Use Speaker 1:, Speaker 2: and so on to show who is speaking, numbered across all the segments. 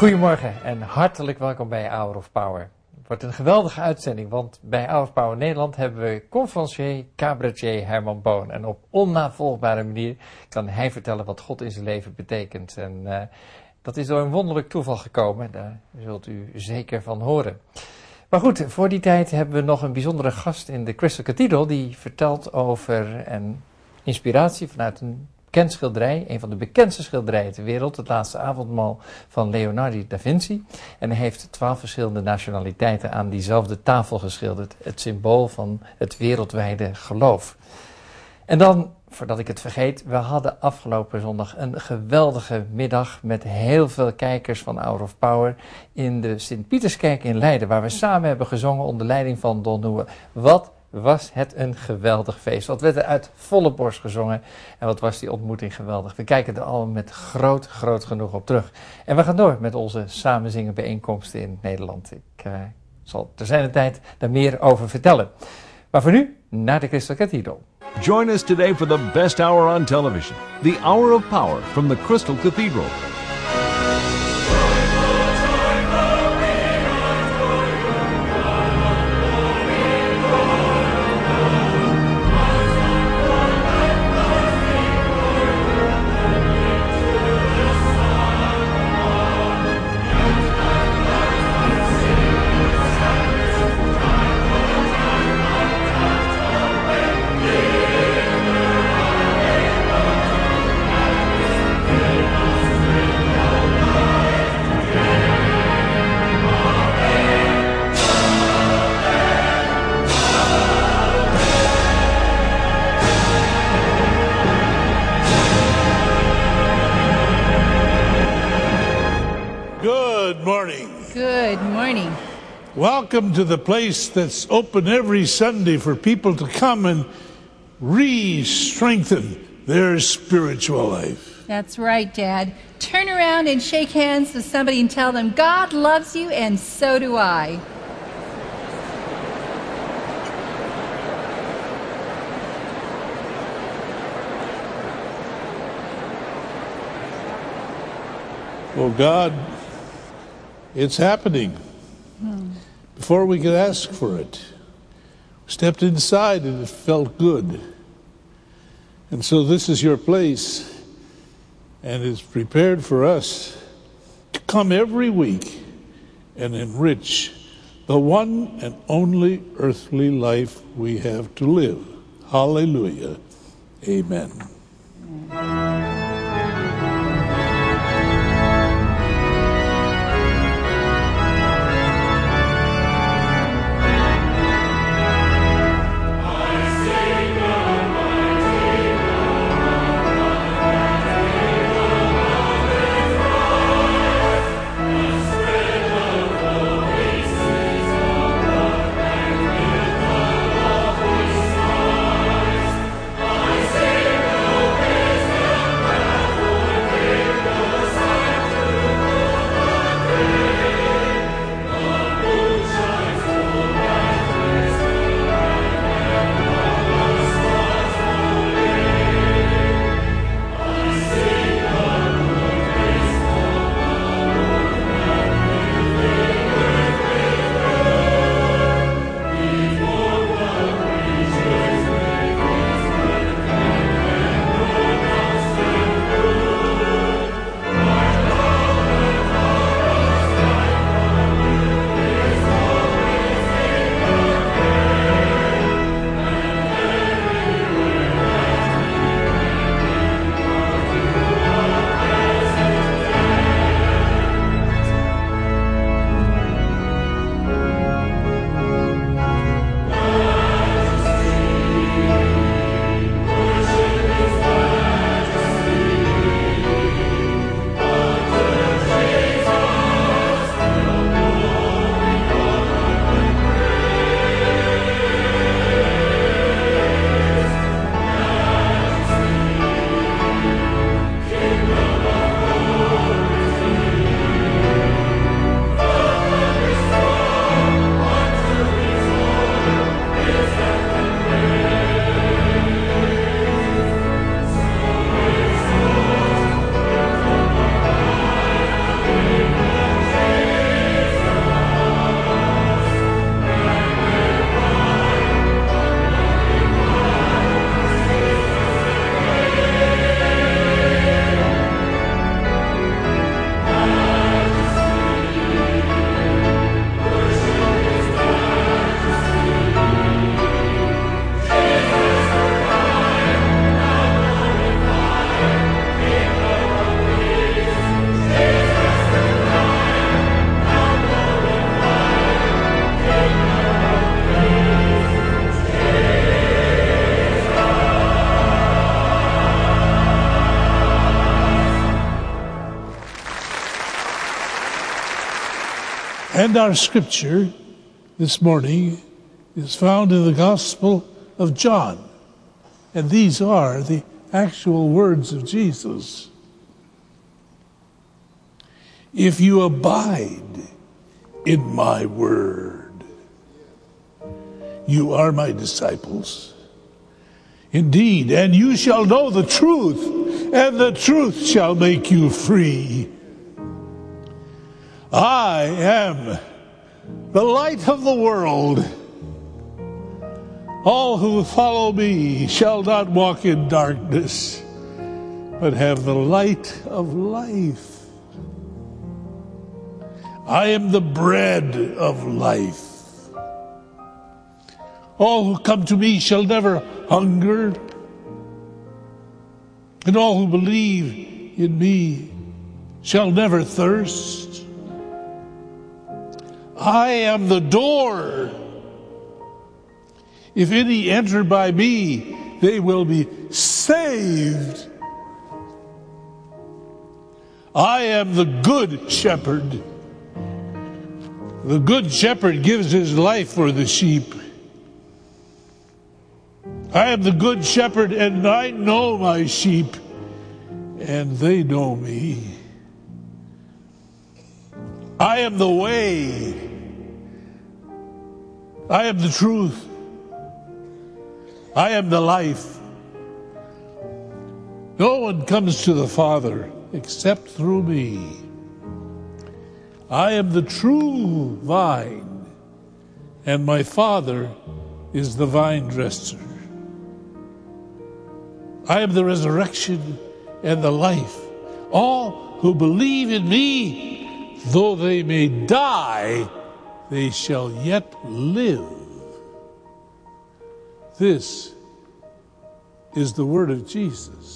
Speaker 1: Goedemorgen en hartelijk welkom bij Hour of Power. Het wordt een geweldige uitzending, want bij Hour of Power Nederland hebben we conferencier, cabaretier Herman Boon. En op onnavolgbare manier kan hij vertellen wat God in zijn leven betekent. En dat is door een wonderlijk toeval gekomen, daar zult u zeker van horen. Maar goed, voor die tijd hebben we nog een bijzondere gast in de Crystal Cathedral die vertelt over een inspiratie vanuit een bekend schilderij, een van de bekendste schilderijen ter wereld, het Laatste Avondmaal van Leonardo da Vinci. En hij heeft 12 verschillende nationaliteiten aan diezelfde tafel geschilderd, het symbool van het wereldwijde geloof. En dan, voordat ik het vergeet, we hadden afgelopen zondag een geweldige middag met heel veel kijkers van Hour of Power in de Sint-Pieterskerk in Leiden, waar we samen hebben gezongen onder leiding van Don Nieuwe. Wat was het een geweldig feest. Wat werd er uit volle borst gezongen en wat was die ontmoeting geweldig. We kijken er allemaal met groot genoeg op terug. En we gaan door met onze samenzingen bijeenkomsten in Nederland. Ik zal ter zijner tijd daar meer over vertellen. Maar voor nu, naar de Crystal Cathedral.
Speaker 2: Join us today for the best hour on television, the Hour of Power from the Crystal Cathedral.
Speaker 3: Welcome to the place that's open every Sunday for people to come and re-strengthen their spiritual life.
Speaker 4: That's right, Dad. Turn around and shake hands with somebody and tell them, God loves you and so do I.
Speaker 3: Oh God, it's happening. Before we could ask for it, we stepped inside and it felt good. And so this is your place, and it's prepared for us to come every week and enrich the one and only earthly life we have to live. Hallelujah. Amen. And our scripture this morning is found in the Gospel of John. And these are the actual words of Jesus. If you abide in my word, you are my disciples. Indeed, and you shall know the truth, and the truth shall make you free. I am the light of the world. All who follow me shall not walk in darkness, but have the light of life. I am the bread of life. All who come to me shall never hunger, and all who believe in me shall never thirst. I am the door. If any enter by me, they will be saved. I am the good shepherd. The good shepherd gives his life for the sheep. I am the good shepherd, and I know my sheep, and they know me. I am the way. I am the truth. I am the life. No one comes to the Father except through me. I am the true vine, and my Father is the vine dresser. I am the resurrection and the life. All who believe in me, though they may die, they shall yet live. This is the word of Jesus.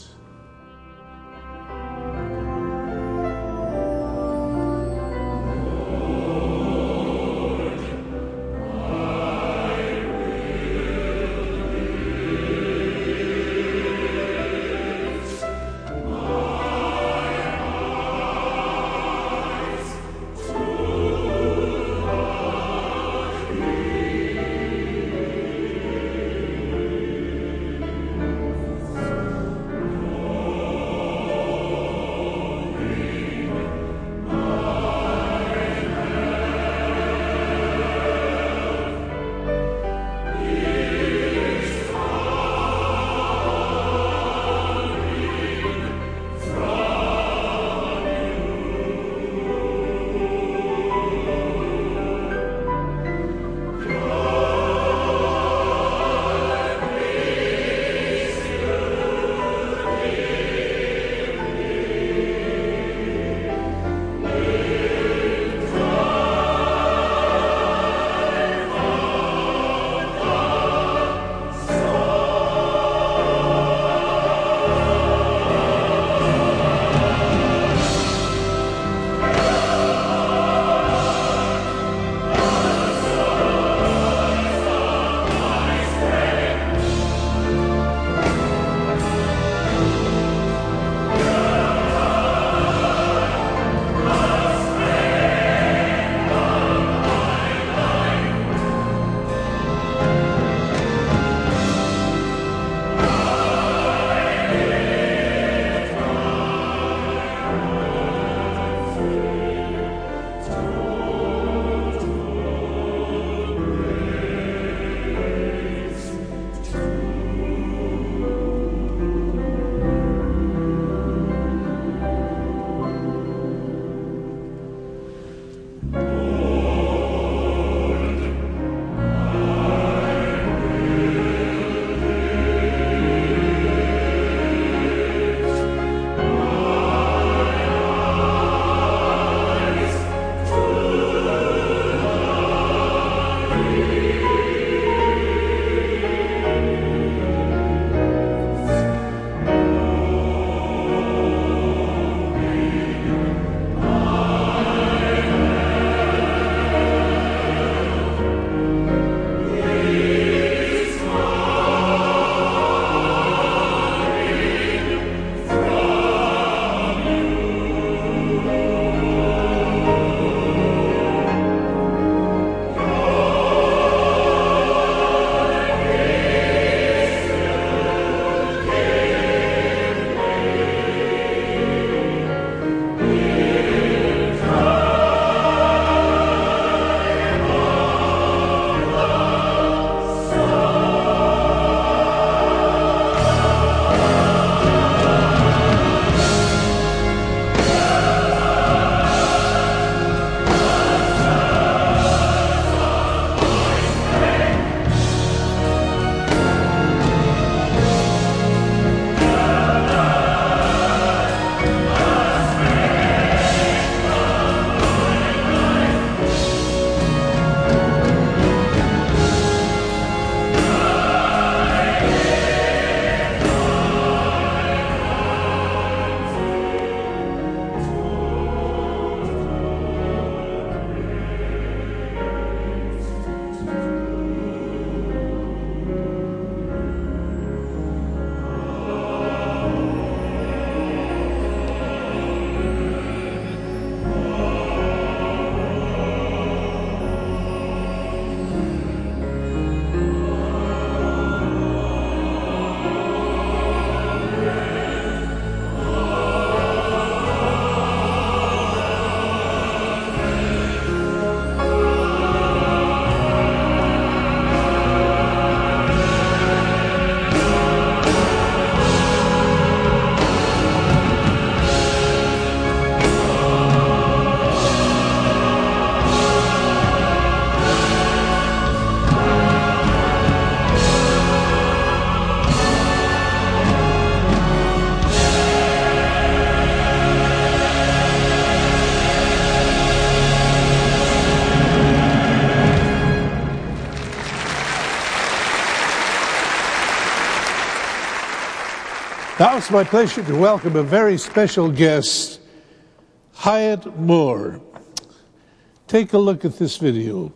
Speaker 3: Now it's my pleasure to welcome a very special guest, Hyatt Moore. Take a look at this video.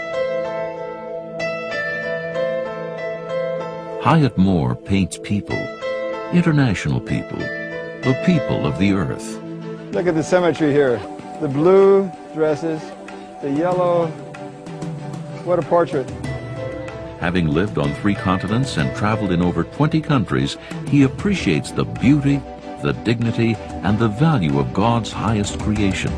Speaker 5: Hyatt Moore paints people, international people, the people of the earth.
Speaker 6: Look at the symmetry here. The blue dresses, the yellow. What a portrait.
Speaker 5: Having lived on 3 continents and traveled in over 20 countries, he appreciates the beauty, the dignity, and the value of God's highest creation.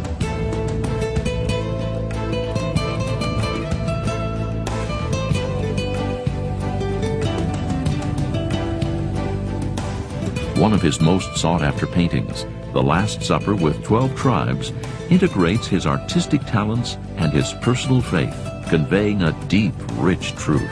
Speaker 5: One of his most sought-after paintings, The Last Supper with 12 Tribes, integrates his artistic talents and his personal faith, conveying a deep, rich truth.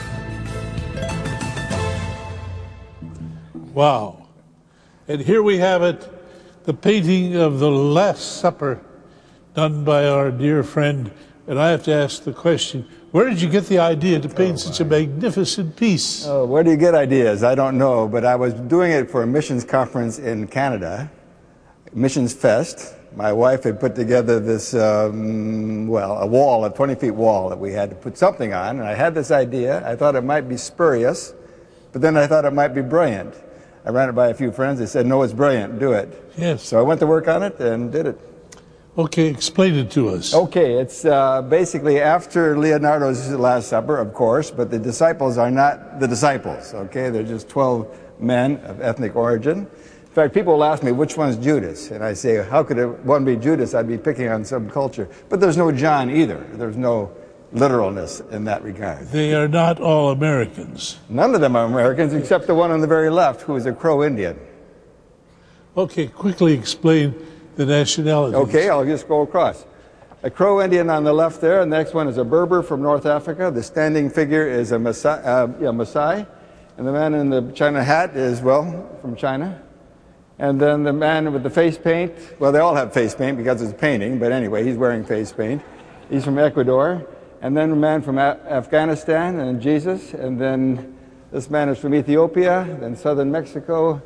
Speaker 3: Wow. And here we have it, the painting of The Last Supper done by our dear friend. And I have to ask the question, where did you get the idea to paint such a magnificent piece?
Speaker 6: Oh, where do you get ideas? I don't know, but I was doing it for a missions conference in Canada, Missions Fest. My wife had put together this, a wall, a 20-feet wall that we had to put something on, and I had this idea. I thought it might be spurious, but then I thought it might be brilliant. I ran it by a few friends. They said, no, it's brilliant, do it.
Speaker 3: Yes.
Speaker 6: So I went to work on it and did it.
Speaker 3: Okay, explain it to us.
Speaker 6: Okay, it's basically after Leonardo's Last Supper, of course, but the disciples are not the disciples, okay? They're just 12 men of ethnic origin. In fact, people will ask me, which one's Judas? And I say, how could one be Judas? I'd be picking on some culture. But there's no John either. There's no literalness in that regard.
Speaker 3: They are not all Americans.
Speaker 6: None of them are Americans except the one on the very left, who is a Crow Indian.
Speaker 3: Okay, quickly explain the nationalities.
Speaker 6: Okay, I'll just go across. A Crow Indian on the left there, and the next one is a Berber from North Africa. The standing figure is a Maasai, and the man in the China hat is, well, from China. And then the man with the face paint, well, they all have face paint because it's painting, but anyway, he's wearing face paint. He's from Ecuador. And then a man from Afghanistan, and Jesus. And then this man is from Ethiopia, then southern Mexico,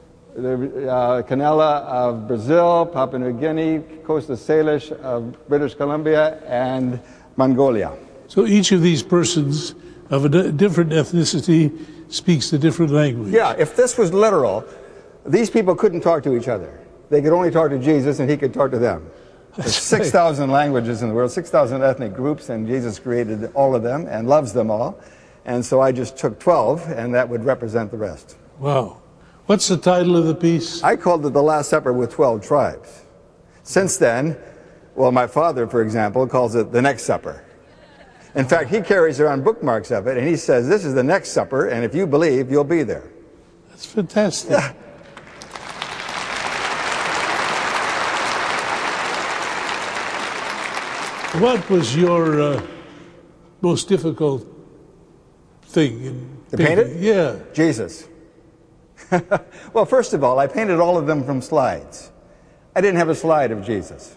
Speaker 6: the Canela of Brazil, Papua New Guinea, Costa Salish of British Columbia, and Mongolia.
Speaker 3: So each of these persons of a different ethnicity speaks a different language.
Speaker 6: Yeah, if this was literal, these people couldn't talk to each other. They could only talk to Jesus, and he could talk to them. There's 6,000 languages in the world, 6,000 ethnic groups, and Jesus created all of them and loves them all. And so I just took 12, and that would represent the rest.
Speaker 3: Wow. What's the title of the piece?
Speaker 6: I called it The Last Supper with 12 Tribes. Since then, well, my father, for example, calls it The Next Supper. In fact, he carries around bookmarks of it, and he says, this is the next supper, and if you believe, you'll be there.
Speaker 3: That's fantastic.
Speaker 6: Yeah.
Speaker 3: What was your most difficult thing in
Speaker 6: painting?
Speaker 3: Yeah.
Speaker 6: Jesus. Well, first of all, I painted all of them from slides. I didn't have a slide of Jesus.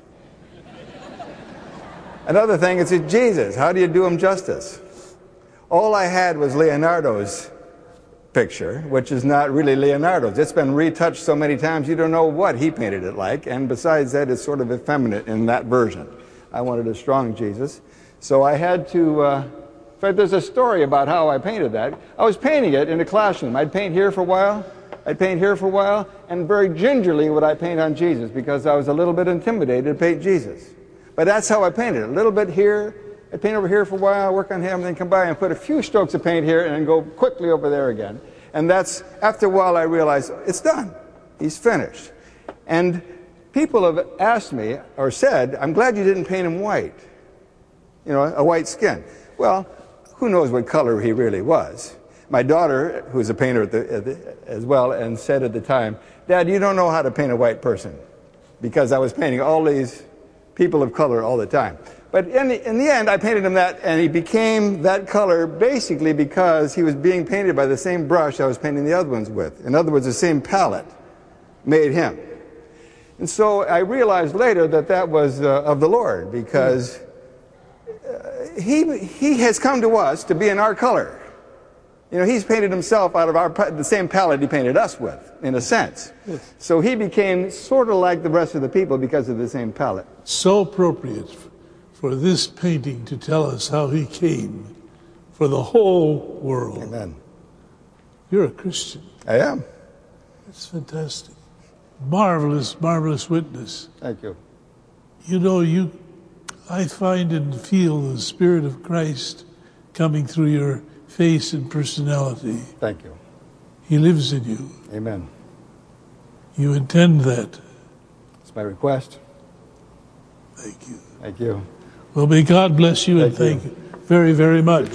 Speaker 6: Another thing, it's Jesus. How do you do him justice? All I had was Leonardo's picture, which is not really Leonardo's. It's been retouched so many times you don't know what he painted it like, and besides that, it's sort of effeminate in that version. I wanted a strong Jesus. So I had to, in fact, there's a story about how I painted that. I was painting it in a classroom. I'd paint here for a while, I'd paint here for a while, and very gingerly would I paint on Jesus because I was a little bit intimidated to paint Jesus. But that's how I painted it. A little bit here, I'd paint over here for a while, work on him, then come by and put a few strokes of paint here and then go quickly over there again. And that's, after a while I realized, it's done. He's finished. And people have asked me, or said, I'm glad you didn't paint him white. You know, a white skin. Well, who knows what color he really was. My daughter, who's a painter as well, and said at the time, Dad, you don't know how to paint a white person. Because I was painting all these people of color all the time. But in the end, I painted him that, and he became that color basically because he was being painted by the same brush I was painting the other ones with. In other words, the same palette made him. And so I realized later that that was of the Lord, because he has come to us to be in our color. You know, he's painted himself out of the same palette he painted us with, in a sense.
Speaker 3: Yes.
Speaker 6: So he became sort of like the rest of the people because of the same palette.
Speaker 3: So appropriate for this painting to tell us how he came for the whole world.
Speaker 6: Amen.
Speaker 3: You're a Christian.
Speaker 6: I am.
Speaker 3: That's fantastic. Marvelous, marvelous witness.
Speaker 6: Thank you.
Speaker 3: You know, I find and feel the Spirit of Christ coming through your face and personality.
Speaker 6: Thank you.
Speaker 3: He lives in you.
Speaker 6: Amen.
Speaker 3: You intend that.
Speaker 6: It's my request.
Speaker 3: Thank you.
Speaker 6: Thank you.
Speaker 3: Well, may God bless you and
Speaker 6: Thank
Speaker 3: thank you very, very much.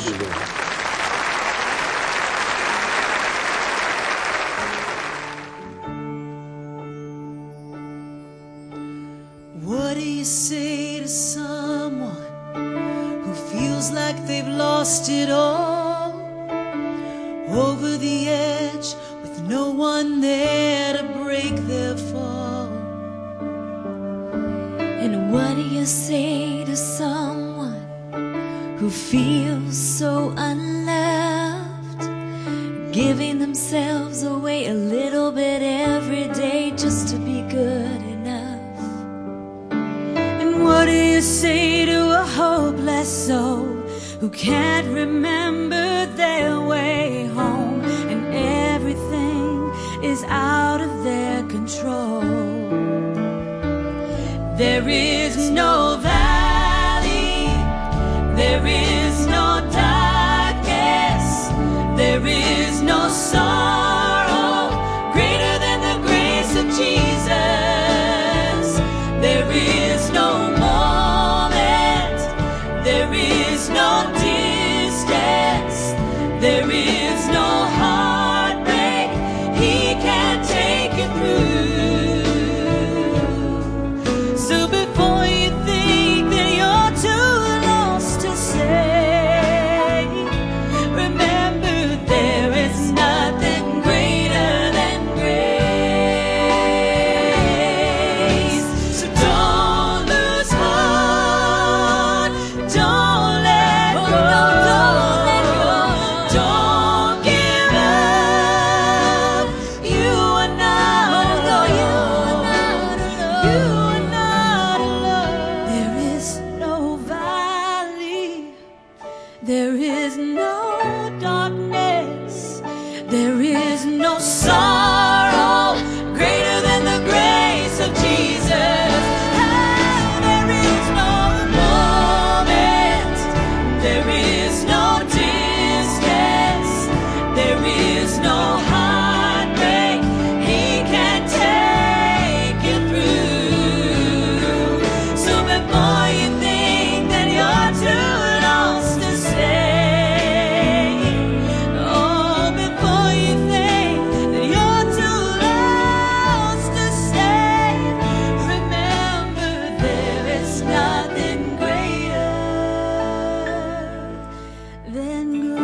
Speaker 7: What do you say to someone who feels like they've lost it all? Over the edge with no one there to break their fall.
Speaker 8: And what do you say to someone who feels so unloved, giving themselves away a little bit every day just to be good enough?
Speaker 7: And what do you say to a hopeless soul who can't remember their way home, and everything is out of their control? There is no valley, there is no darkness, there is no sorrow greater than the grace of Jesus. There is no moment, there is no distance, there is no heartbreak he can't take you through. So before you think that you're too lost to say, remember there is nothing greater than grace. So don't lose heart, don't let go, don't give up. You are not alone. You are not alone. There is no valley, there is no darkness, there is no sorrow greater than the grace of Jesus. There is no moment, there is no distance, there is no heartbreak he can't take you through. So before you think that you're too lost to stay, oh, before you think that you're too lost to stay, remember there is nothing greater than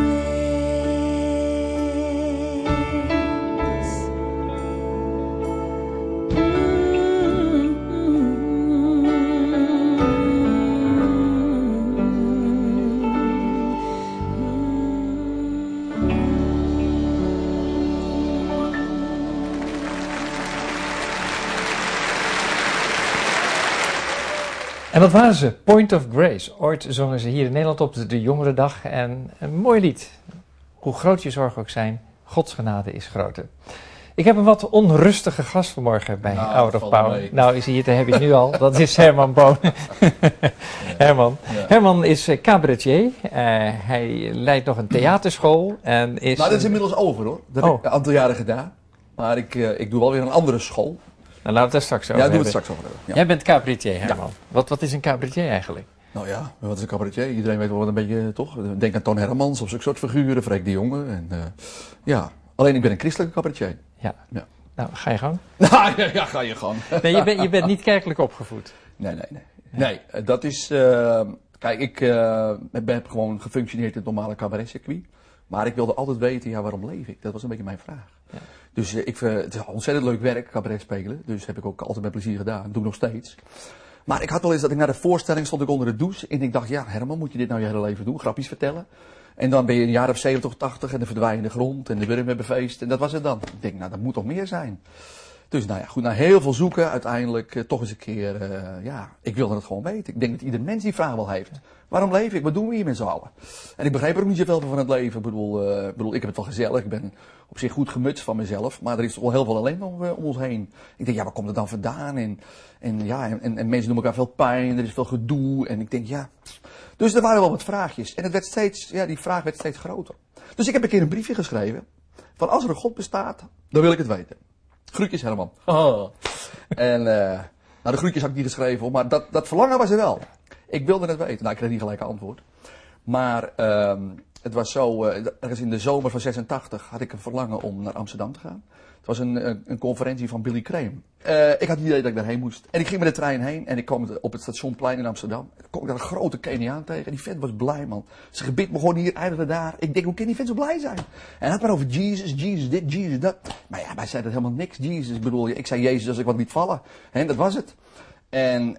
Speaker 1: En dat waren ze, Point of Grace. Ooit zongen ze hier in Nederland op de Jongerendag. En een mooi lied. Hoe groot je zorgen ook zijn, Gods genade is groter. Ik heb een wat onrustige gast vanmorgen bij Hour of Power. Nou, zie je, daar heb je het nu al. Dat is Herman Boon. Herman. Ja. Herman is cabaretier. Hij leidt nog een theaterschool. En is
Speaker 9: nou, dat is inmiddels over hoor. Dat heb ik een aantal jaren gedaan. Maar ik doe wel weer een andere school.
Speaker 1: Nou, laten we het daar straks over
Speaker 9: hebben.
Speaker 1: Ja,
Speaker 9: doen we het straks over hebben. Ja.
Speaker 1: Jij bent cabaretier, Herman.
Speaker 9: Ja.
Speaker 1: Wat is een cabaretier eigenlijk?
Speaker 9: Nou ja, wat is een cabaretier? Iedereen weet wel wat een beetje, toch? Denk aan Toon Hermans of zo'n soort figuren, Freek de Jonge. En, ja, alleen ik ben een christelijke cabaretier.
Speaker 1: Ja. Nou, ga je gang?
Speaker 9: Ja, ga je gang.
Speaker 1: Nee, je bent niet kerkelijk opgevoed.
Speaker 9: Nee, dat is... kijk, ik heb gewoon gefunctioneerd in het normale cabaretcircuit. Maar ik wilde altijd weten, ja, waarom leef ik? Dat was een beetje mijn vraag. Ja. Dus het is ontzettend leuk werk, cabaret spelen. Dus heb ik ook altijd met plezier gedaan. Dat doe ik nog steeds. Maar ik had wel eens dat ik naar de voorstelling stond ik onder de douche. En ik dacht, ja, Herman, moet je dit nou je hele leven doen? Grapjes vertellen? En dan ben je een jaar of 70 of 80 en dan verdwijn je in de grond en de wormen hebben feest. En dat was het dan. Ik denk, nou, dat moet toch meer zijn. Dus nou ja, goed, na heel veel zoeken, uiteindelijk toch eens een keer, ik wilde het gewoon weten. Ik denk dat ieder mens die vraag wel heeft. Waarom leef ik? Wat doen we hier met z'n allen? En ik begreep er ook niet zoveel van het leven. Ik bedoel, ik heb het wel gezellig. Ik ben op zich goed gemutst van mezelf. Maar er is toch wel heel veel ellende om ons heen. Ik denk, ja, waar komt het dan vandaan? En mensen doen elkaar veel pijn. Er is veel gedoe. En ik denk, ja. Dus er waren wel wat vraagjes. En het werd steeds, die vraag werd steeds groter. Dus ik heb een keer een briefje geschreven. Van als er een God bestaat, dan wil ik het weten. Groetjes Herman. Oh. En de groetjes had ik niet geschreven hoor, maar dat verlangen was er wel. Ik wilde het weten. Nou, ik kreeg niet gelijk een antwoord. Maar het was zo, ergens in de zomer van 86 had ik een verlangen om naar Amsterdam te gaan. Het was een conferentie van Billy Graham. Ik had het idee dat ik daarheen moest. En ik ging met de trein heen en ik kwam op het Stationplein in Amsterdam. En kwam ik daar een grote Keniaan tegen. Die vent was blij, man. Zijn gebit begon hier, eindigde daar. Ik denk, hoe kan die vent zo blij zijn? En hij had maar over Jesus dit, Jesus dat. Maar ja, wij zeiden helemaal niks. Jesus, bedoel je, ik zei Jezus als ik wat liet vallen. En dat was het. En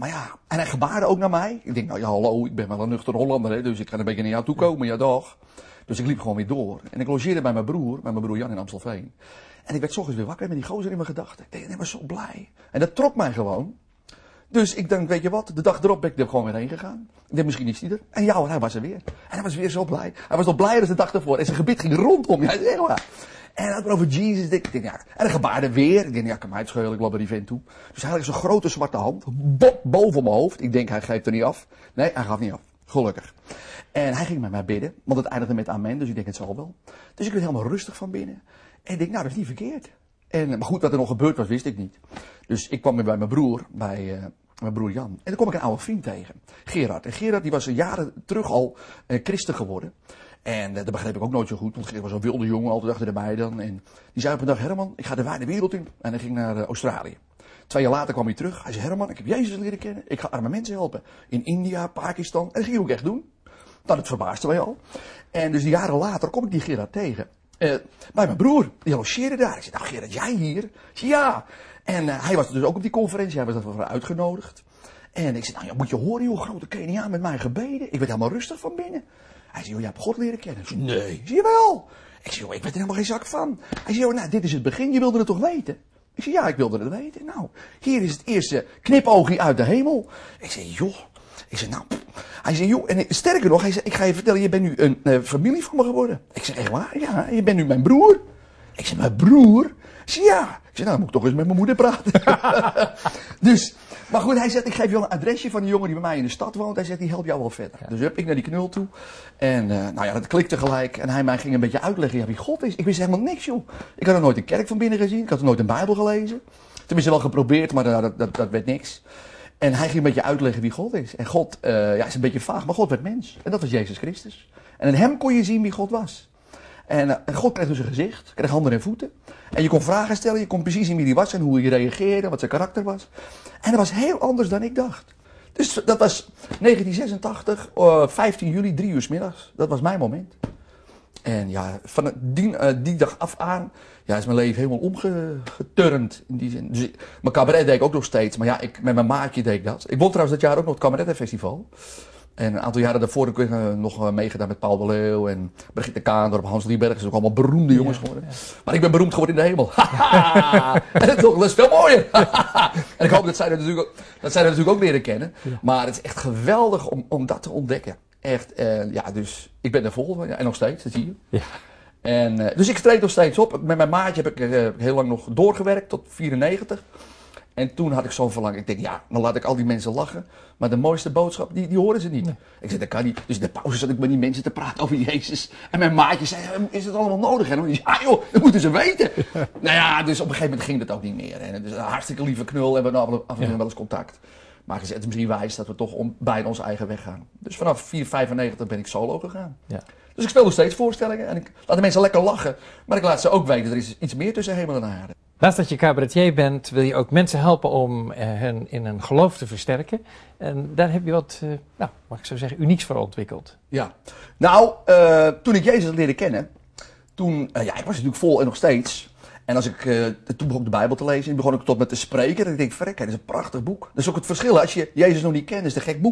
Speaker 9: hij gebaarde ook naar mij. Ik denk, nou ja, hallo, ik ben wel een nuchter Hollander, hè, dus ik ga een beetje naar jou toe komen, ja dag. Dus ik liep gewoon weer door. En ik logeerde bij mijn broer Jan in Amstelveen. En ik werd 's ochtends weer wakker met die gozer in mijn gedachten. Ik denk, ik was zo blij. En dat trok mij gewoon. Dus ik dacht, weet je wat, de dag erop ben ik er gewoon weer heen gegaan. Ik dacht, misschien is hij er. En ja hoor, hij was er weer. En hij was weer zo blij. Hij was nog blijer dan de dag ervoor. En zijn gebit ging rondom. Ja, echt waar. En hij had het over Jesus. Ik denk, ja. En hij gebaarde weer. Ik denk, ja, kan mij het schelen. Ik loop naar die vent toe. Dus hij had zo'n grote zwarte hand. Boven mijn hoofd. Ik denk, hij geeft er niet af. Nee, hij gaf niet af. Gelukkig. En hij ging met mij bidden. Want het eindigde met amen. Dus ik denk, het zal wel. Dus ik werd helemaal rustig van binnen. En ik denk, nou, dat is niet verkeerd. Maar goed, wat er nog gebeurd was, wist ik niet. Dus ik kwam weer bij mijn broer. Mijn broer Jan. En dan kom ik een oude vriend tegen. Gerard. En Gerard die was jaren terug al christen geworden. En dat begreep ik ook nooit zo goed. Want Gerard was een wilde jongen, altijd achter de bij dan. En die zei op een dag, Herman, ik ga de wijde wereld in. En hij ging naar Australië. 2 jaar later kwam hij terug. Hij zei, Herman, ik heb Jezus leren kennen. Ik ga arme mensen helpen. In India, Pakistan. En dat ging hij ook echt doen. Nou, dat verbaasde mij al. En dus jaren later kom ik die Gerard tegen. Bij mijn broer. Die logeerde daar. Ik zei, nou Gerard, jij hier? Ik zei, ja. En hij was dus ook op die conferentie. Hij was daarvoor uitgenodigd. En ik zei, nou ja, moet je horen, joh, grote Keniaan met mij gebeden. Ik werd helemaal rustig van binnen. Hij zei, joh, jij hebt God leren kennen. Ik zei, nee. Ik zei, jawel. Ik zei, joh, ik weet er helemaal geen zak van. Hij zei, joh, nou, dit is het begin. Je wilde het toch weten? Ik zei, ja, ik wilde het weten. Nou, hier is het eerste knipoogje uit de hemel. Ik zei, joh. Ik zei, nou. Hij zei, joh, en sterker nog, hij zei, ik ga je vertellen, je bent nu een familie van me geworden. Ik zei, echt waar? Ja, je bent nu mijn broer. Ik zei, mijn broer? Ik zei, ja. Ik zei, nou, dan moet ik toch eens met mijn moeder praten. Dus, maar goed, hij zegt, ik geef je wel een adresje van een jongen die bij mij in de stad woont. Hij zegt, die helpt jou wel verder. Ja. Dus heb ik naar die knul toe. En, nou ja, dat klikte gelijk. En hij mij ging een beetje uitleggen, ja, wie God is. Ik wist helemaal niks, joh. Ik had er nooit een kerk van binnen gezien. Ik had er nooit een Bijbel gelezen. Tenminste wel geprobeerd, maar dat werd niks. En hij ging een beetje uitleggen wie God is. En God, is een beetje vaag, maar God werd mens. En dat was Jezus Christus. En in hem kon je zien wie God was. En God kreeg dus een gezicht, kreeg handen en voeten. En je kon vragen stellen, je kon precies zien wie hij was en hoe hij reageerde, wat zijn karakter was. En dat was heel anders dan ik dacht. Dus dat was 1986, 15 juli, 3 uur 's middags. Dat was mijn moment. En ja, van die dag af aan is mijn leven helemaal omgeturnd in die zin. Dus mijn cabaret deed ik ook nog steeds, maar ja, met mijn maatje deed ik dat. Ik won trouwens dat jaar ook nog het cabaretfestival. En een aantal jaren daarvoor heb ik nog meegedaan met Paul de Leeuw en Brigitte Kaandorp, Hans Lieberg. Dat zijn ook allemaal beroemde jongens geworden. Ja. Maar ik ben beroemd geworden in de hemel. En dat is veel mooier. En ik hoop dat zij dat natuurlijk ook leren kennen. Ja. Maar het is echt geweldig om dat te ontdekken. Echt, dus ik ben er vol van. Ja, en nog steeds, dat zie je. Ja. En, dus ik treed nog steeds op. Met mijn maatje heb ik heel lang nog doorgewerkt, tot 94. En toen had ik zo'n verlangen. Ik denk, ja, dan laat ik al die mensen lachen. Maar de mooiste boodschap, die horen ze niet. Nee. Ik zei, dat kan niet. Dus in de pauze zat ik met die mensen te praten over Jezus. En mijn maatje zei, is het allemaal nodig? En die zei, ja joh, dat moeten ze weten. Nou ja, dus op een gegeven moment ging dat ook niet meer. En dus een hartstikke lieve knul, hebben we af en toe wel eens contact. Maar gezegd, het is misschien wijs dat we toch bij onze eigen weg gaan. Dus vanaf 4,95 ben ik solo gegaan. Ja. Dus ik speel nog steeds voorstellingen. En ik laat de mensen lekker lachen. Maar ik laat ze ook weten, er is iets meer tussen hemel en aarde.
Speaker 1: Naast dat je cabaretier bent, wil je ook mensen helpen om hen in hun geloof te versterken. En daar heb je wat, mag ik zo zeggen, unieks voor ontwikkeld.
Speaker 9: Ja, nou, toen ik Jezus leerde kennen, ik was natuurlijk vol en nog steeds. En toen begon ik de Bijbel te lezen en begon ik tot met te spreken. En ik denk, verrek, dat is een prachtig boek. Dat is ook het verschil, als je Jezus nog niet kent, is het een gek boek.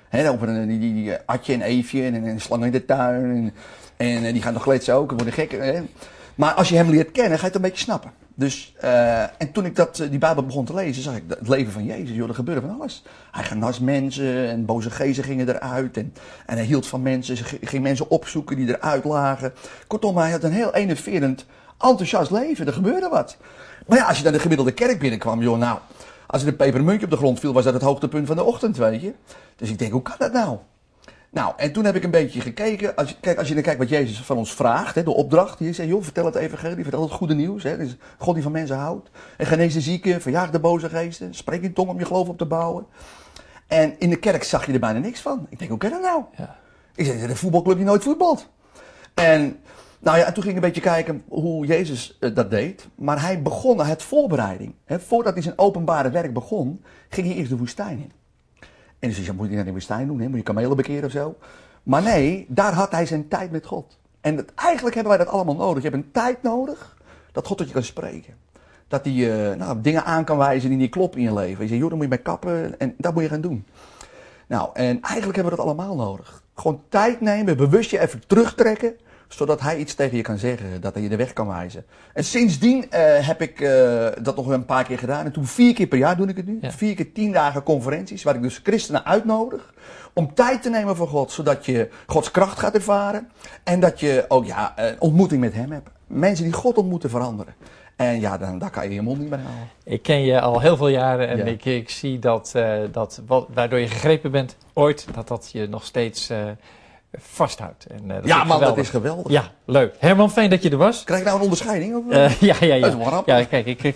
Speaker 9: Over die Atje en Eefje en een slang in de tuin. En die gaan nog kletsen ook en worden gek. Hè? Maar als je hem leert kennen, ga je het een beetje snappen. Dus, en toen ik die Bijbel begon te lezen, zag ik het leven van Jezus. Joh, er gebeurde van alles. Hij genas mensen en boze geesten gingen eruit. En hij hield van mensen, ging mensen opzoeken die eruit lagen. Kortom, hij had een heel enerverend, enthousiast leven. Er gebeurde wat. Maar ja, als je naar de gemiddelde kerk binnenkwam, joh, nou, als er een pepermuntje op de grond viel, was dat het hoogtepunt van de ochtend, weet je. Dus ik denk, hoe kan dat nou? Nou, en toen heb ik een beetje gekeken. Als je dan kijkt wat Jezus van ons vraagt, hè, de opdracht. Die zegt, joh, vertel het evangelie, vertel het goede nieuws. Hè, dus God die van mensen houdt. En genees de zieken, verjaag de boze geesten. Spreek in tong om je geloof op te bouwen. En in de kerk zag je er bijna niks van. Ik denk, hoe kan dat nou? Ja. Ik zeg, een voetbalclub die nooit voetbalt. En nou ja, en toen ging ik een beetje kijken hoe Jezus dat deed. Maar hij begon het voorbereiding. Hè, voordat hij zijn openbare werk begon, ging hij eerst de woestijn in. En dus moet je naar de woestijn doen, hè? Moet je kamelen bekeren of zo. Maar nee, daar had hij zijn tijd met God. En eigenlijk hebben wij dat allemaal nodig. Je hebt een tijd nodig dat God tot je kan spreken. Dat hij dingen aan kan wijzen die niet kloppen in je leven. Je zegt, joh, dan moet je bij kappen en dat moet je gaan doen. Nou, en eigenlijk hebben we dat allemaal nodig. Gewoon tijd nemen, bewust je even terugtrekken, zodat hij iets tegen je kan zeggen, dat hij je de weg kan wijzen. En sindsdien heb ik dat nog een paar keer gedaan. En toen 4 keer per jaar doe ik het nu. Ja. 4 keer 10 dagen conferenties, waar ik dus christenen uitnodig om tijd te nemen voor God, zodat je Gods kracht gaat ervaren. En dat je ook een ontmoeting met hem hebt. Mensen die God ontmoeten veranderen. En ja, dan kan je je mond niet meer houden.
Speaker 1: Ik ken je al heel veel jaren en ik zie dat waardoor je gegrepen bent ooit, dat je nog steeds vasthoudt. En,
Speaker 9: dat is geweldig.
Speaker 1: Ja, leuk. Herman, fijn dat je er was.
Speaker 9: Krijg ik nou een onderscheiding? Of?
Speaker 1: Ja.
Speaker 9: Dat is wel grappig.
Speaker 1: Ja, kijk, ik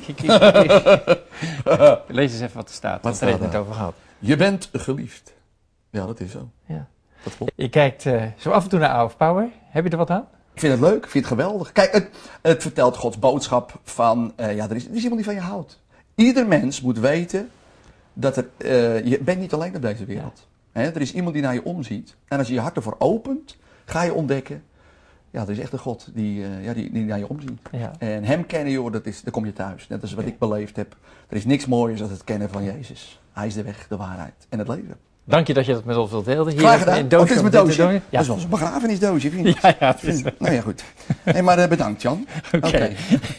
Speaker 1: lees eens even wat er staat. Wat er net over gehad.
Speaker 9: Je bent geliefd. Ja, dat is zo.
Speaker 1: Ja.
Speaker 9: Dat klopt.
Speaker 1: Je kijkt zo af en toe naar Hour of Power. Heb je er wat aan?
Speaker 9: Ik vind het leuk, ik vind het geweldig. Kijk, het vertelt Gods boodschap van, er is iemand die van je houdt. Ieder mens moet weten dat je bent niet alleen op deze wereld. Ja. Er is iemand die naar je omziet. En als je je hart ervoor opent, ga je ontdekken, er is echt een God die naar je omziet. Ja. En hem kennen, joh, daar kom je thuis. Net als wat ik beleefd heb. Er is niks mooiers dan het kennen van Jezus. Hij is de weg, de waarheid en het leven.
Speaker 1: Dank je dat je dat met ons wilt delen.
Speaker 9: Graag gedaan. Het is mijn doosje.
Speaker 1: Ja.
Speaker 9: Dat is wel een begrafenisdoosje, vind je niet?
Speaker 1: Ja, het is...
Speaker 9: Nou ja, goed. Nee, maar bedankt, Jan.
Speaker 1: Oké.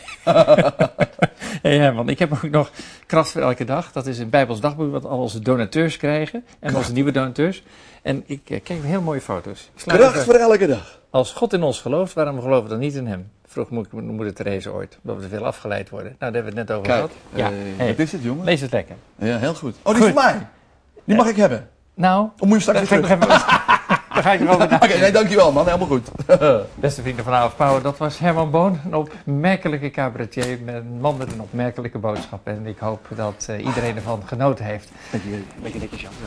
Speaker 1: Hey Herman, ik heb ook nog Kracht voor elke dag. Dat is een Bijbels dagboek wat al onze donateurs krijgen. En onze nieuwe donateurs. En ik kijk naar heel mooie foto's.
Speaker 9: Kracht voor elke dag.
Speaker 1: Als God in ons gelooft, waarom geloven we dan niet in hem? Vroeg moeder Therese ooit, omdat we te veel afgeleid worden. Nou, daar hebben we het net over gehad.
Speaker 9: Wat is het, jongen?
Speaker 1: Lees het lekker.
Speaker 9: Ja, heel goed. Oh, die is voor mij. Die mag ik hebben.
Speaker 1: Nou,
Speaker 9: of moet je straks weer terug?
Speaker 1: Daar ga ik erover na.
Speaker 9: Oké, nee, dankjewel man, helemaal goed.
Speaker 1: Beste vrienden van Hour of Power, dat was Herman Boon, een opmerkelijke cabaretier, een man met een opmerkelijke boodschap. En ik hoop dat iedereen ervan genoten heeft.
Speaker 9: Beetje netjes, Jan.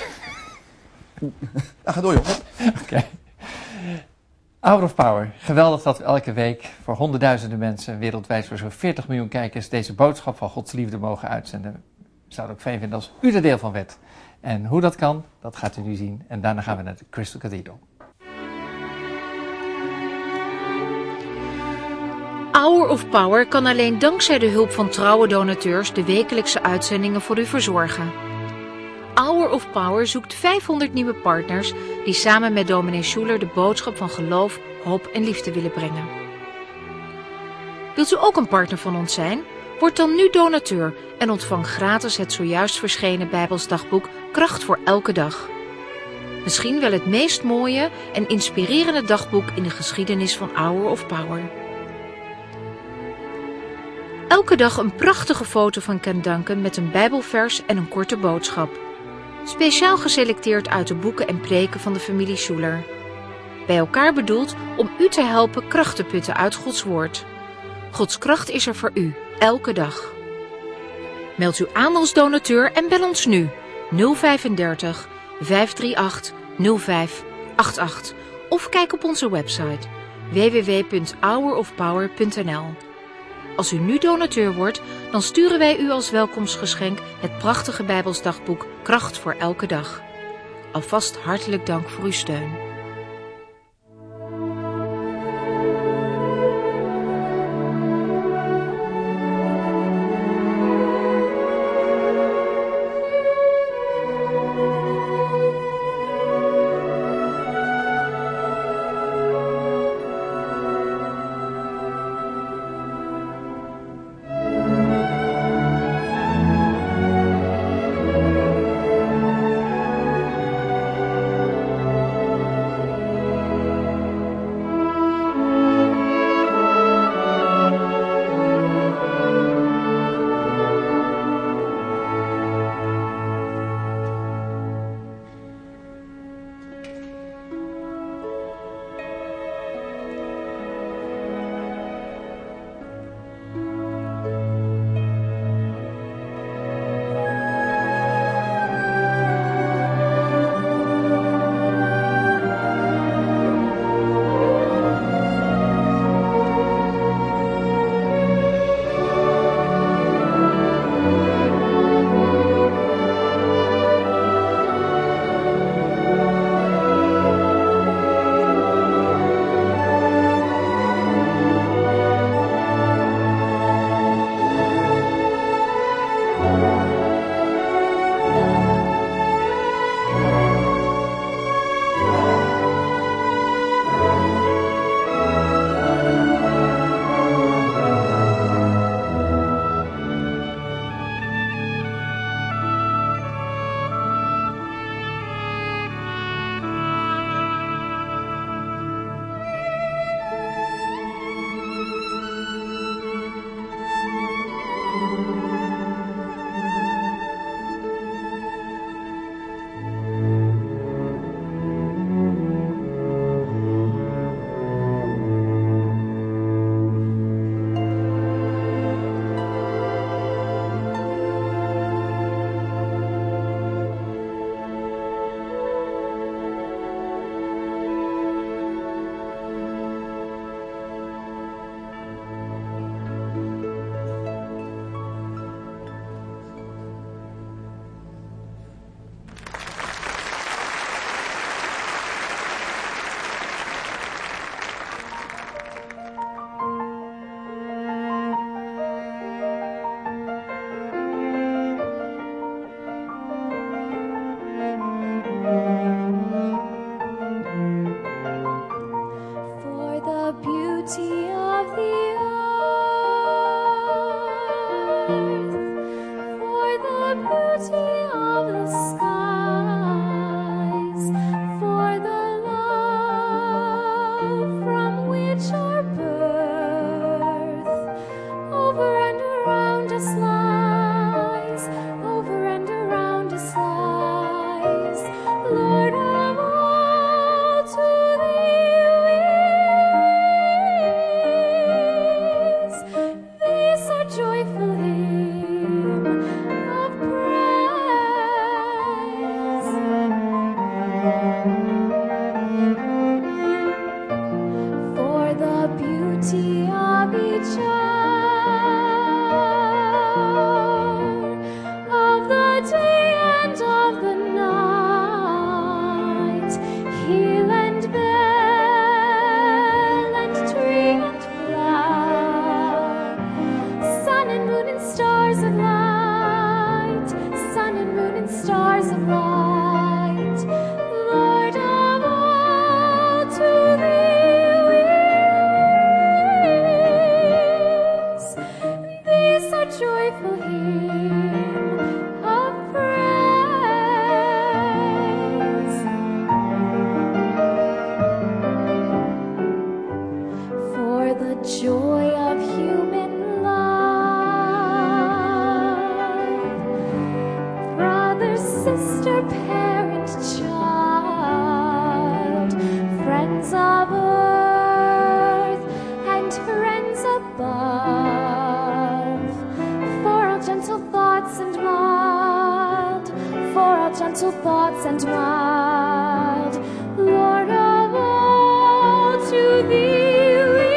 Speaker 9: Ga door, joh.
Speaker 1: Oké. Hour of Power, geweldig dat we elke week voor honderdduizenden mensen wereldwijd voor zo'n 40 miljoen kijkers deze boodschap van Gods liefde mogen uitzenden. Ik zou het ook fijn vinden als u er deel van werd. En hoe dat kan, dat gaat u nu zien. En daarna gaan we naar de Crystal Cathedral.
Speaker 10: Hour of Power kan alleen dankzij de hulp van trouwe donateurs de wekelijkse uitzendingen voor u verzorgen. Hour of Power zoekt 500 nieuwe partners die samen met dominee Schuler de boodschap van geloof, hoop en liefde willen brengen. Wilt u ook een partner van ons zijn? Word dan nu donateur en ontvang gratis het zojuist verschenen Bijbels dagboek Kracht voor elke dag. Misschien wel het meest mooie en inspirerende dagboek in de geschiedenis van Hour of Power. Elke dag een prachtige foto van Ken Duncan met een Bijbelvers en een korte boodschap. Speciaal geselecteerd uit de boeken en preken van de familie Schuler. Bij elkaar bedoeld om u te helpen kracht te putten uit Gods woord. Gods kracht is er voor u, elke dag. Meld u aan als donateur en bel ons nu 035 538 0588 of kijk op onze website www.hourofpower.nl. Als u nu donateur wordt, dan sturen wij u als welkomstgeschenk het prachtige Bijbelsdagboek Kracht voor elke dag. Alvast hartelijk dank voor uw steun.
Speaker 8: the beauty of the earth, for the beauty of the skies, for the love from which our birth over and around us lies, over and around us lies. Lord of all, to thee this our joyful hymn of praise. For the beauty of each hour, of the day and of the night, hill and vale and tree and flower, sun and moon and stars of light, sun and moon and stars of light. Lord of all, to thee this our joyful hymn of praise. For the joy of human love, brother, sister, parent, child, friends of earth and friends above, for all gentle thoughts and mild, for all gentle thoughts and mild. Lord of all, to thee we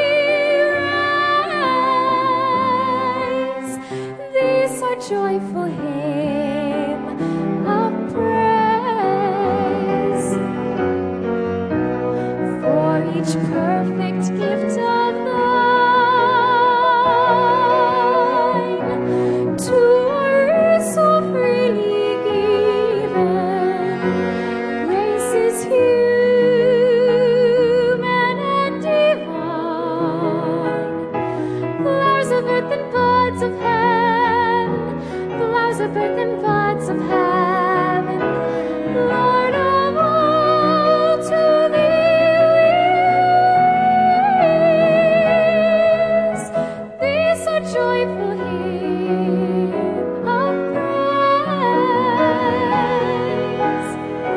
Speaker 8: rise, this our joyful hymn of praise. For each perfect gift of thine, to us so freely given, grace is human and divine. Flowers of earth and buds of heaven, flowers of earth and buds of heaven. Lord of all, to thee this our joyful hymn of praise.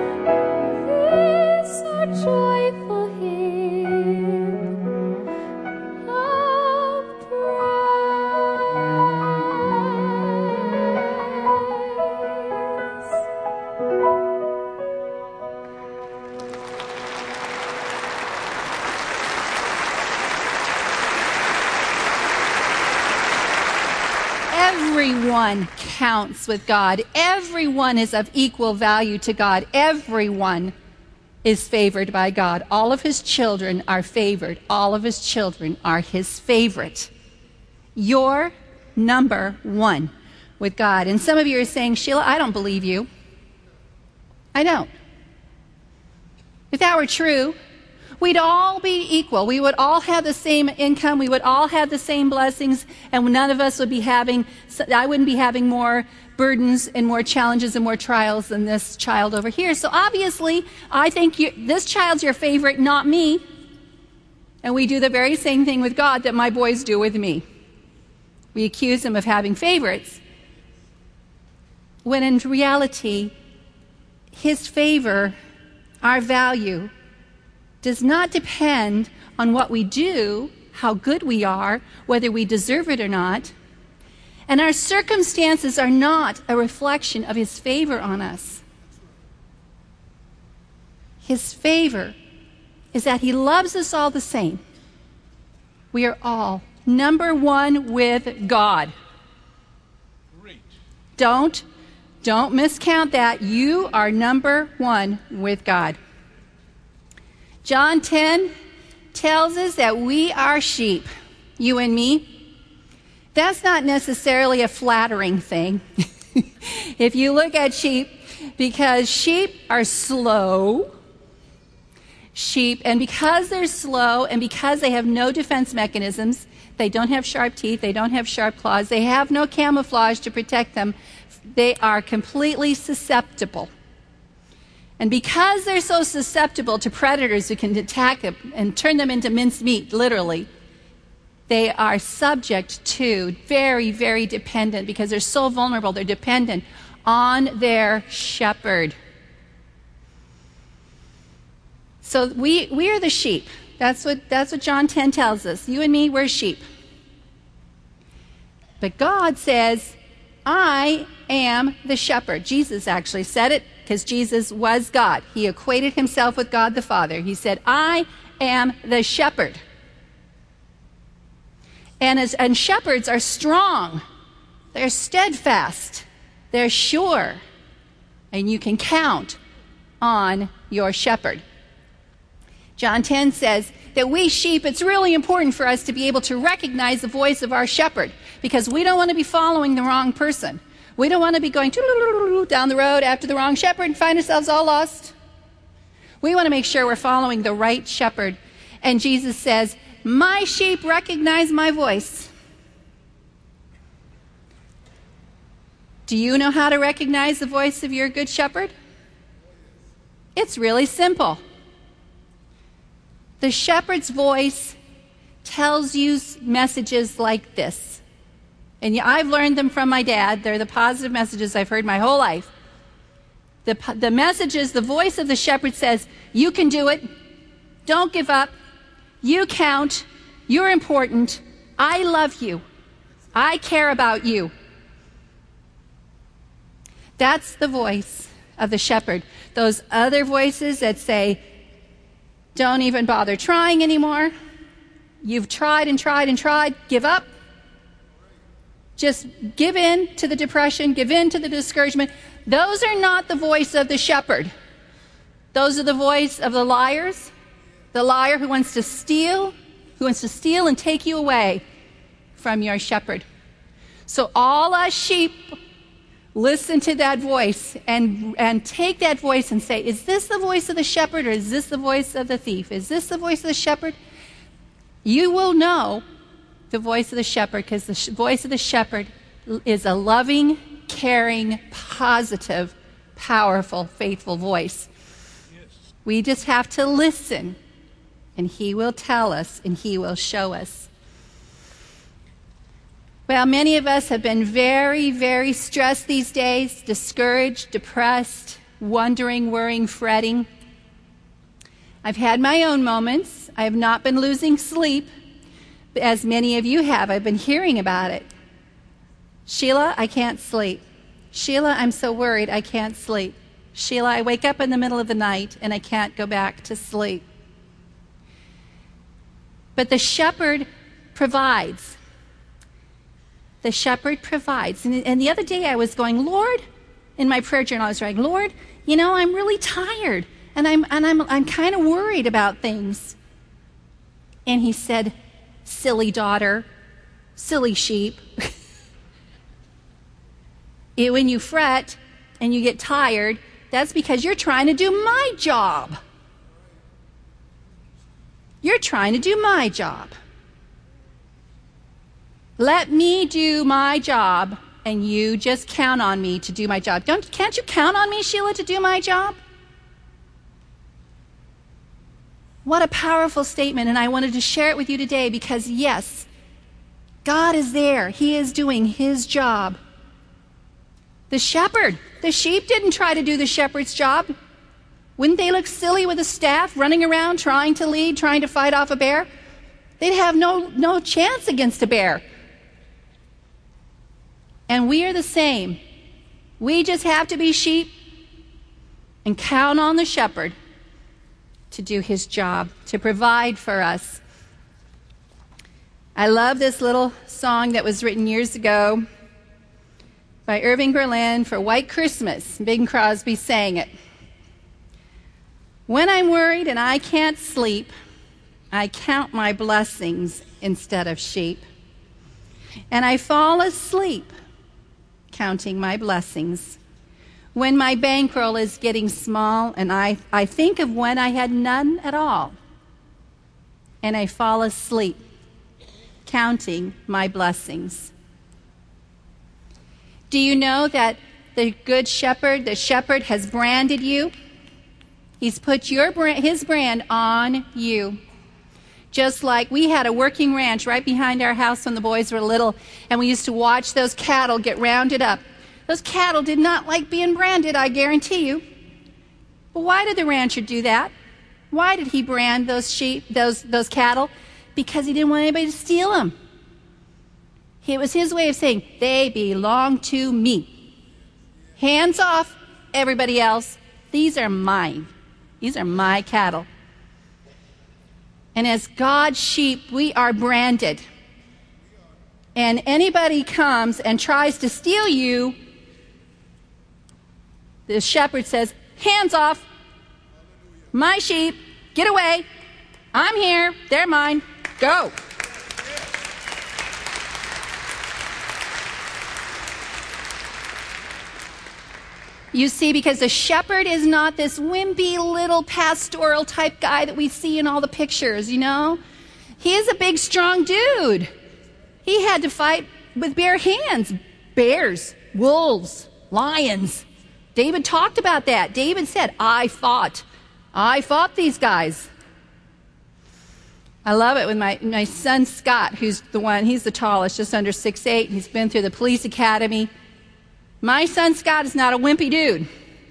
Speaker 8: This our joyful hymn of praise.
Speaker 4: Everyone counts with God. Everyone is of equal value to God. Everyone is favored by God. All of his children are favored. All of his children are his favorite. You're number one with God. And some of you are saying, Sheila, I don't believe you. I don't. If that were true, we'd all be equal. We would all have the same income. We would all have the same blessings. And none of us would be having, I wouldn't be having more burdens and more challenges and more trials than this child over here. So obviously, I think this child's your favorite, not me. And we do the very same thing with God that my boys do with me. We accuse him of having favorites, when in reality, his favor, our value, does not depend on what we do, how good we are, whether we deserve it or not. And our circumstances are not a reflection of his favor on us. His favor is that he loves us all the same. We are all number one with God.
Speaker 3: Great.
Speaker 4: Don't miscount that. You are number one with God. John 10 tells us that we are sheep, you and me. That's not necessarily a flattering thing. If you look at sheep, because sheep are slow, Sheep, and because they're slow and because they have no defense mechanisms, they don't have sharp teeth, they don't have sharp claws, they have no camouflage to protect them, they are completely susceptible. And because they're so susceptible to predators who can attack them and turn them into mincemeat, literally, they are subject to, very, very dependent, because they're so vulnerable, they're dependent on their shepherd. So we are the sheep. That's what John 10 tells us. You and me, we're sheep. But God says, I am the shepherd. Jesus actually said it because Jesus was God. He equated himself with God the Father. He said, I am the shepherd. And shepherds are strong. They're steadfast. They're sure. And you can count on your shepherd. John 10 says that we sheep, it's really important for us to be able to recognize the voice of our shepherd, because we don't want to be following the wrong person. We don't want to be going down the road after the wrong shepherd and find ourselves all lost. We want to make sure we're following the right shepherd. And Jesus says, my sheep recognize my voice. Do you know how to recognize the voice of your good shepherd? It's really simple. The shepherd's voice tells you messages like this. And I've learned them from my dad. They're the positive messages I've heard my whole life. The messages, the voice of the shepherd says, you can do it. Don't give up. You count. You're important. I love you. I care about you. That's the voice of the shepherd. Those other voices that say, don't even bother trying anymore. You've tried and tried and tried. Give up. Just give in to the depression. Give in to the discouragement. Those are not the voice of the shepherd. Those are the voice of the liars. The liar who wants to steal and take you away from your shepherd. So all us sheep listen to that voice and take that voice and say, is this the voice of the shepherd or is this the voice of the thief? Is this the voice of the shepherd? You will know the voice of the shepherd, because the voice of the shepherd is a loving, caring, positive, powerful, faithful voice. Yes. We just have to listen, and he will tell us and he will show us. Well, many of us have been very, very stressed these days, discouraged, depressed, wondering, worrying, fretting. I've had my own moments. I have not been losing sleep, as many of you have. I've been hearing about it. Sheila, I can't sleep. Sheila, I'm so worried I can't sleep. Sheila, I wake up in the middle of the night and I can't go back to sleep. But the shepherd provides. The shepherd provides. And the other day I was going, Lord, in my prayer journal I was writing, Lord, you know, I'm really tired and I'm kind of worried about things. And he said, silly daughter, silly sheep. When you fret and you get tired, that's because you're trying to do my job. You're trying to do my job. Let me do my job, and you just count on me to do my job. Can't you count on me, Sheila, to do my job? What a powerful statement, and I wanted to share it with you today because, yes, God is there. He is doing his job. The shepherd, the sheep didn't try to do the shepherd's job. Wouldn't they look silly with a staff running around trying to lead, trying to fight off a bear? They'd have no chance against a bear. And we are the same. We just have to be sheep and count on the shepherd to do his job, to provide for us. I love this little song that was written years ago by Irving Berlin for White Christmas. Bing Crosby sang it. When I'm worried and I can't sleep, I count my blessings instead of sheep. And I fall asleep counting my blessings. When my bankroll is getting small and I think of when I had none at all, and I fall asleep counting my blessings. Do you know that the Good Shepherd, the shepherd, has branded you? He's put his brand on you. Just like we had a working ranch right behind our house when the boys were little, and we used to watch those cattle get rounded up. Those cattle did not like being branded, I guarantee you. But why did the rancher do that? Why did he brand those sheep, those cattle? Because he didn't want anybody to steal them. It was his way of saying, they belong to me. Hands off, everybody else. These are mine. These are my cattle. And as God's sheep, we are branded. And anybody comes and tries to steal you, the shepherd says, hands off. My sheep, get away. I'm here. They're mine. Go. You see, because the shepherd is not this wimpy little pastoral type guy that we see in all the pictures, you know. He is a big, strong dude. He had to fight with bare hands. Bears, wolves, lions. David talked about that. David said, I fought these guys. I love it when my son Scott, he's the tallest, just under 6'8". He's been through the police academy. My son Scott is not a wimpy dude.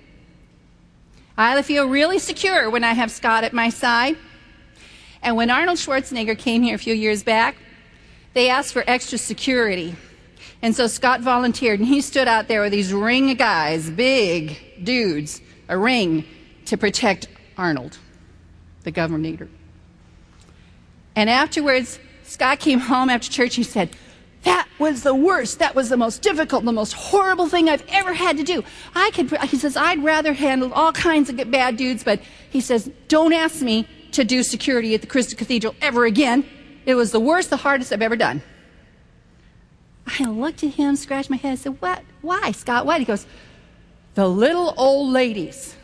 Speaker 4: I feel really secure when I have Scott at my side. And when Arnold Schwarzenegger came here a few years back, they asked for extra security. And so Scott volunteered, and he stood out there with these ring of guys, big dudes, a ring to protect Arnold, the governor. And afterwards, Scott came home after church, he said, that was the worst. That was the most difficult, the most horrible thing I've ever had to do. He says, I'd rather handle all kinds of bad dudes, but he says, don't ask me to do security at the Crystal Cathedral ever again. It was the worst, the hardest I've ever done. I looked at him, scratched my head, I said, what? Why, Scott? Why? He goes, the little old ladies.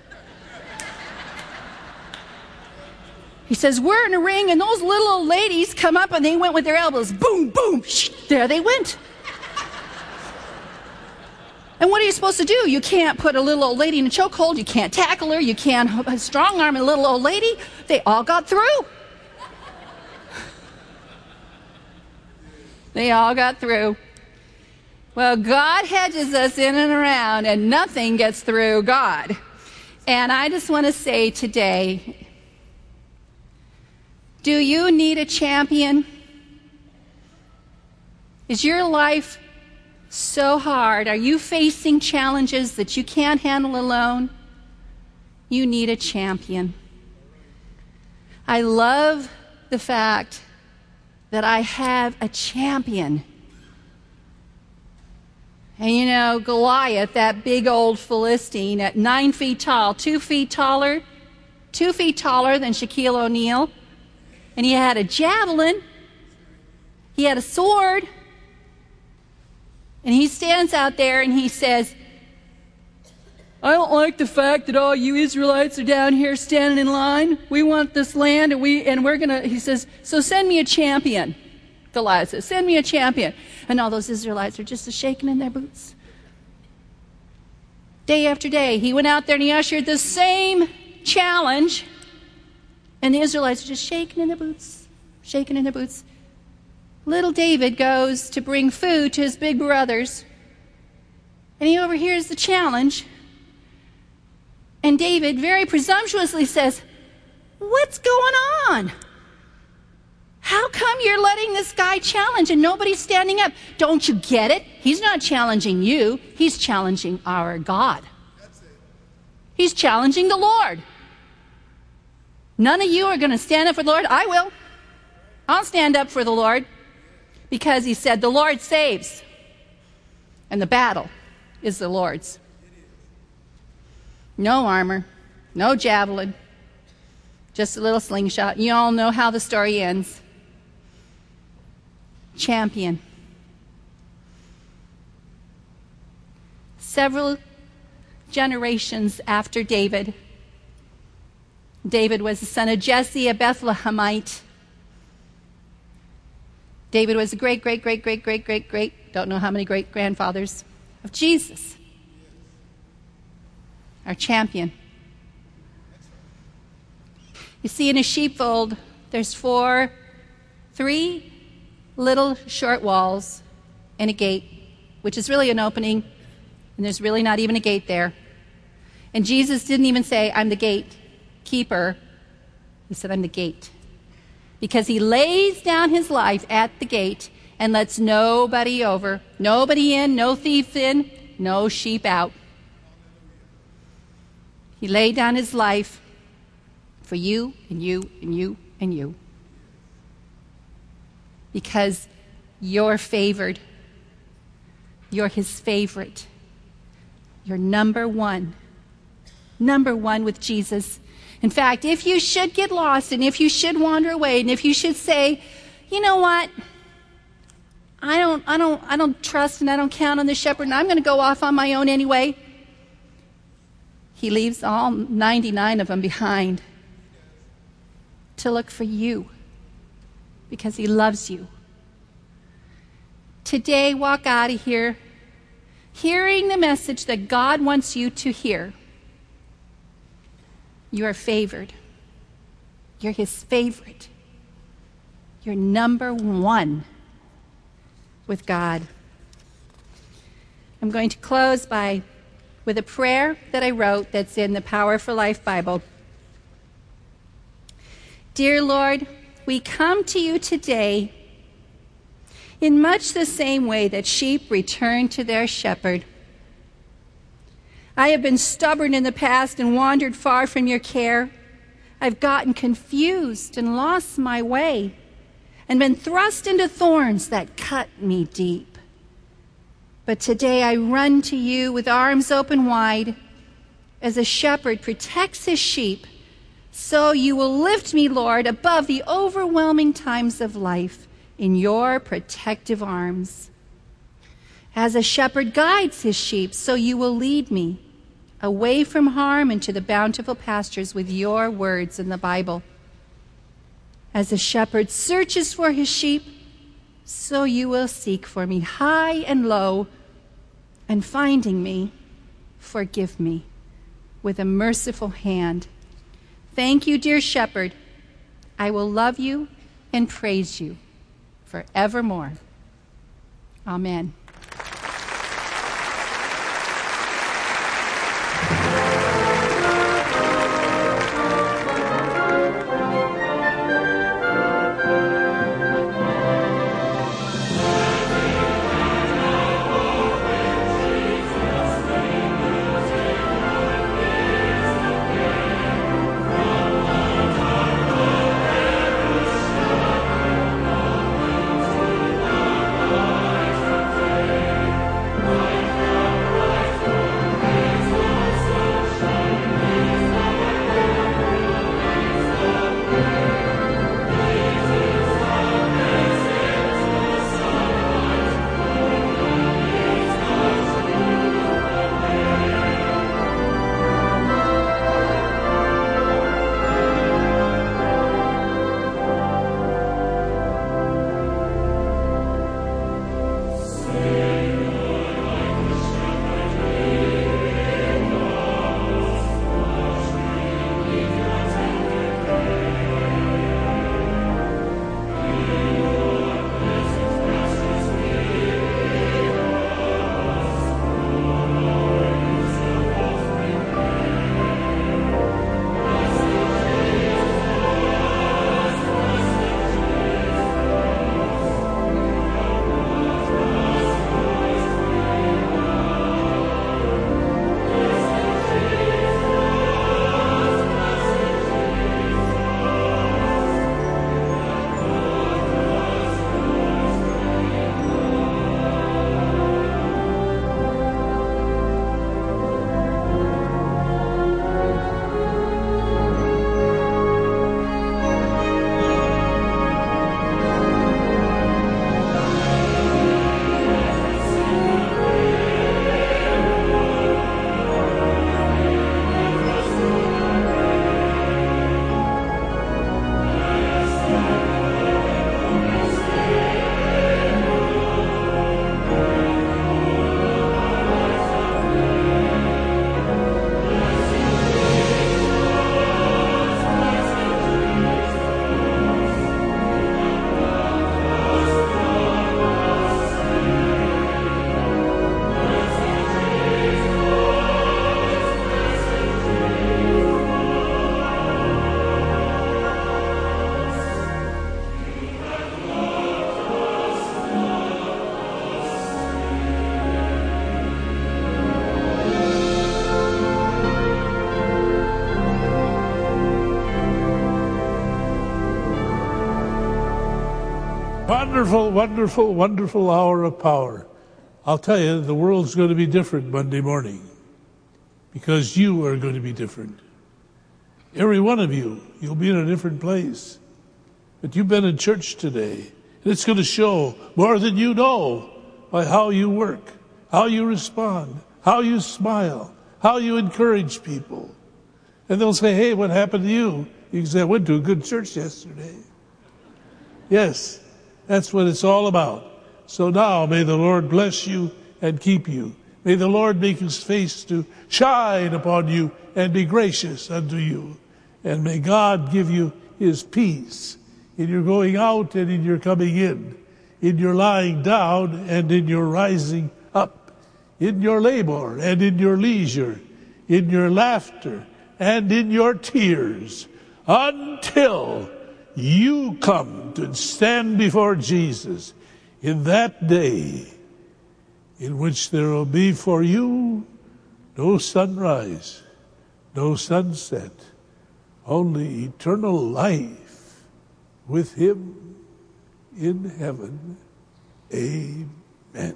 Speaker 4: He says, we're in a ring, and those little old ladies come up, and they went with their elbows. Boom, boom, there they went. And what are you supposed to do? You can't put a little old lady in a chokehold. You can't tackle her. You can't strong-arm a little old lady. They all got through. They all got through. Well, God hedges us in and around, and nothing gets through God. And I just want to say today, do you need a champion? Is your life so hard? Are you facing challenges that you can't handle alone? You need a champion. I love the fact that I have a champion. And you know, Goliath, that big old Philistine at 9 feet tall, 2 feet taller than Shaquille O'Neal. And he had a javelin. He had a sword. And he stands out there and he says, I don't like the fact that all you Israelites are down here standing in line. We want this land, and we're gonna, he says, so send me a champion. Goliath says, send me a champion. And all those Israelites are just shaking in their boots. Day after day, he went out there and he ushered the same challenge. And the Israelites are just shaking in their boots, shaking in their boots. Little David goes to bring food to his big brothers. And he overhears the challenge. And David very presumptuously says, what's going on? How come you're letting this guy challenge and nobody's standing up? Don't you get it? He's not challenging you. He's challenging our God. He's challenging the Lord. None of you are going to stand up for the Lord. I will. I'll stand up for the Lord. Because he said, the Lord saves. And the battle is the Lord's. No armor, no javelin, just a little slingshot. You all know how the story ends. Champion. Several generations after David. David was the son of Jesse, a Bethlehemite. David was a great, don't know how many great-grandfathers of Jesus, our champion. You see, in a sheepfold, there's three little short walls and a gate, which is really an opening, and there's really not even a gate there. And Jesus didn't even say, I'm the gatekeeper. He said, I'm the gate. Because he lays down his life at the gate and lets nobody over, nobody in, no thief in, no sheep out. He laid down his life for you and you and you and you. Because you're favored. You're his favorite. You're number one. Number one with Jesus. In fact, if you should get lost and if you should wander away and if you should say, you know what? I don't trust and I don't count on the shepherd and I'm going to go off on my own anyway. He leaves all 99 of them behind to look for you because he loves you. Today, walk out of here hearing the message that God wants you to hear. You are favored. You're his favorite. You're number one with God. I'm going to close with a prayer that I wrote that's in the Power for Life Bible. Dear Lord, we come to you today in much the same way that sheep return to their shepherd. I have been stubborn in the past and wandered far from your care. I've gotten confused and lost my way and been thrust into thorns that cut me deep. But today I run to you with arms open wide as a shepherd protects his sheep. So you will lift me, Lord, above the overwhelming times of life in your protective arms. As a shepherd guides his sheep, so you will lead me away from harm into the bountiful pastures with your words in the Bible. As a shepherd searches for his sheep, so you will seek for me high and low, and finding me, forgive me with a merciful hand. Thank you, dear shepherd. I will love you and praise you forevermore. Amen.
Speaker 3: Wonderful, wonderful, wonderful hour of power. I'll tell you, the world's going to be different Monday morning because you are going to be different. Every one of you, you'll be in a different place. But you've been in church today, and it's going to show more than you know by how you work, how you respond, how you smile, how you encourage people. And they'll say, hey, what happened to you? You can say, I went to a good church yesterday. Yes, that's what it's all about. So now may the Lord bless you and keep you. May the Lord make his face to shine upon you and be gracious unto you. And may God give you his peace in your going out and in your coming in your lying down and in your rising up, in your labor and in your leisure, in your laughter and in your tears, until you come to stand before Jesus in that day in which there will be for you no sunrise, no sunset, only eternal life with him in heaven. Amen.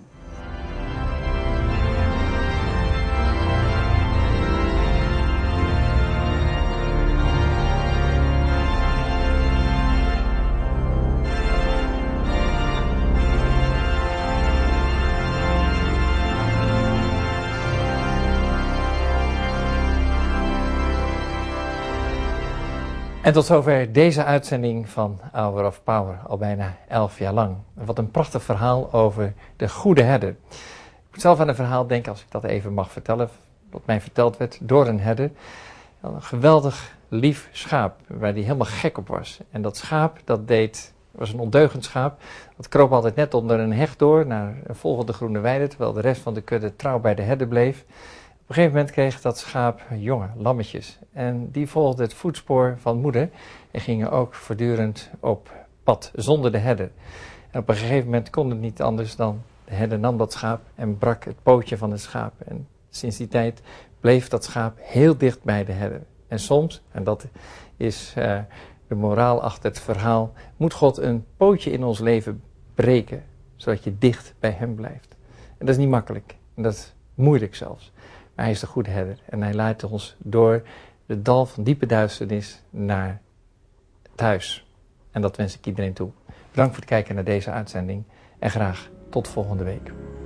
Speaker 1: En tot zover deze uitzending van Hour of Power, al bijna 11 jaar lang. Wat een prachtig verhaal over de goede herder. Ik moet zelf aan een verhaal denken, als ik dat even mag vertellen, wat mij verteld werd door een herder. Een geweldig lief schaap, waar hij helemaal gek op was. En dat schaap, was een ondeugend schaap. Dat kroop altijd net onder een heg door naar een volgende groene weide, terwijl de rest van de kudde trouw bij de herder bleef. Op een gegeven moment kreeg dat schaap jonge lammetjes. En die volgden het voetspoor van moeder en gingen ook voortdurend op pad zonder de herder. En op een gegeven moment kon het niet anders dan de herder nam dat schaap en brak het pootje van het schaap. En sinds die tijd bleef dat schaap heel dicht bij de herder. En soms, en dat is de moraal achter het verhaal, moet God een pootje in ons leven breken, zodat je dicht bij hem blijft. En dat is niet makkelijk. En dat is moeilijk zelfs. Maar hij is de goede herder en hij leidt ons door de dal van diepe duisternis naar thuis. En dat wens ik iedereen toe. Bedankt voor het kijken naar deze uitzending en graag tot volgende week.